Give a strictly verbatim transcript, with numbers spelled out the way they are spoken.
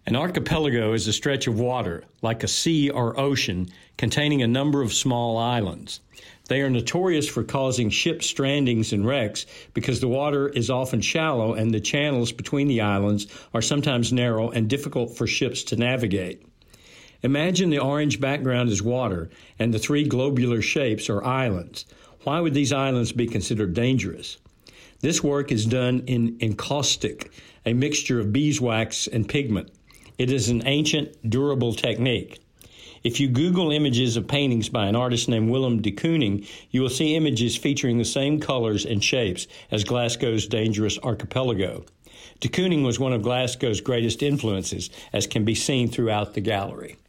An archipelago is a stretch of water, like a sea or ocean, containing a number of small islands. They are notorious for causing ship strandings and wrecks because the water is often shallow and the channels between the islands are sometimes narrow and difficult for ships to navigate. Imagine the orange background is water and the three globular shapes are islands. Why would these islands be considered dangerous? This work is done in encaustic, a mixture of beeswax and pigment. It is an ancient, durable technique. If you Google images of paintings by an artist named Willem de Kooning, you will see images featuring the same colors and shapes as Glasgow's dangerous archipelago. De Kooning was one of Glasgow's greatest influences, as can be seen throughout the gallery.